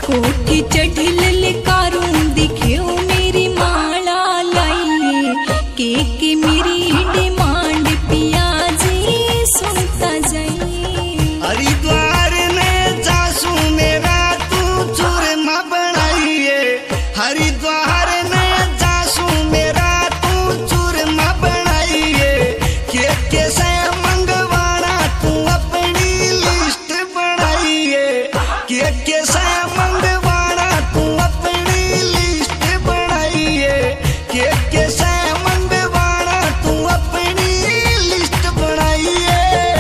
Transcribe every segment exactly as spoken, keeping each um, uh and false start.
कोठी चढ़ी ललकारूं दिखे ओ मेरी माला लाई के के मेरी डिमांड पिया जी सुनता जाइए। हरिद्वार में जासू मेरा तू चूरमा बनाइए, हरिद्वार में जासू मेरा तू चूरमा बनाइए। के के से मंगवाना तू अपनी लिस्ट बनाइए, के के से मंगवाना तू अपनी लिस्ट बनाइए, के के से मंगवाना तू अपनी लिस्ट बनाइए।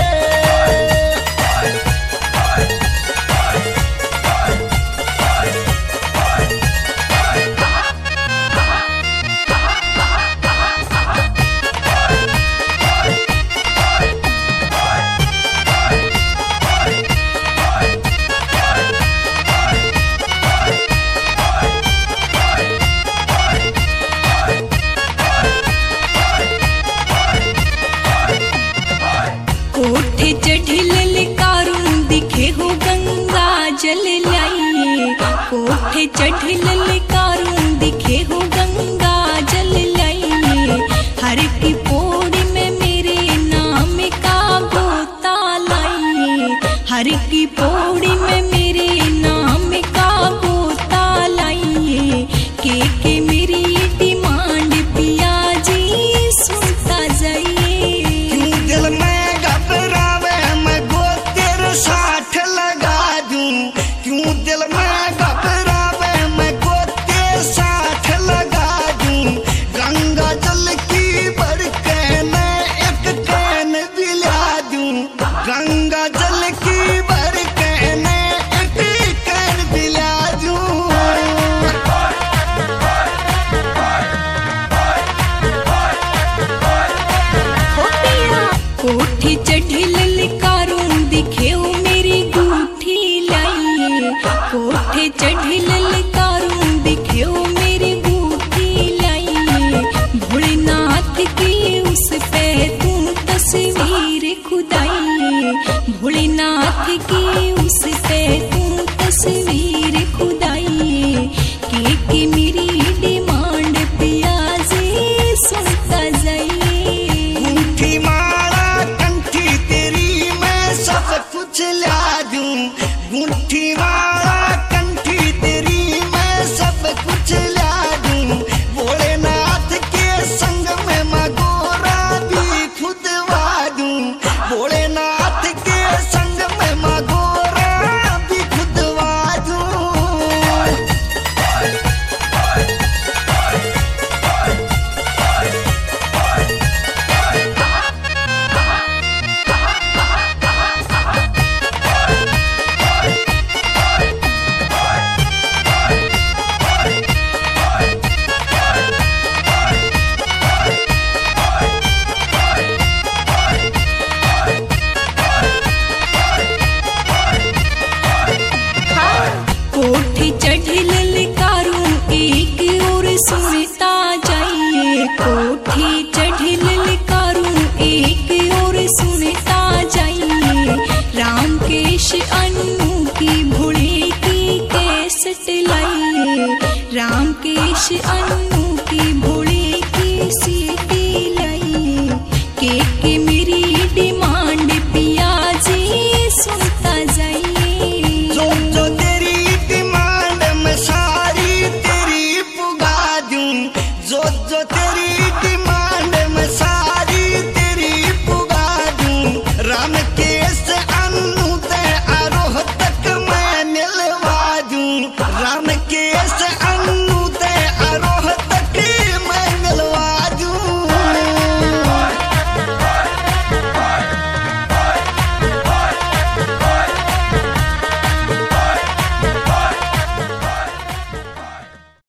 कोठे चढ़ी ललकारूं दिखे हो गंगा जल लाइए, कोठे चढ़ी ललकारूं दिखे हो गंगा जल लाइए। हर की पौड़ी में मेरे नाम का गोता लाइए, हर की पौड़ी में मेरे नाम का गोता लाइए। के के मेरी डिमांड पिया जी सुनता जाइए। क्यों दिल में घबरावे मैं गोतेर साठ लगा दूं, क्यों दिल में घबरावे मैं गोतेर साठ लगा दूं। गंगा जल की भर कैन एक कैन दिला दूं, गंगा जल की भर कैन एक कैन दिला दूं। कोठी चढ़ी ललकारूं दिखे ओ मेरी गूठी लाइए, कोठे चढ़ी ललकारूं दिखे ओ मेरी गूठी लाइए। भोलेनाथ की उस पे तू तस्वीर खुदाइए, भोलेनाथ की उस पे तू तस्वीर खुदाइए। के के मेरी डिमांड पिया जी सुनता जाइए। गुंठी माला कंठी तेरी मैं सब कुछ ला दूं, गुंठी माला कंठी तेरी मैं सब कुछ ला दूं। भोलेनाथ के संग में मैं गोरा भी खुदवा दूं, भोलेनाथ के संग में मैं गोरा भी खुदवा दूं। कोठी चढ़ी ललकारूं एक और सुनता जाइए, कोठी चढ़ी ललकारूं एक और सुनता जाइए। रामकेश अन्नू की भोले की कैसेट लाइए, रामकेश अन्नू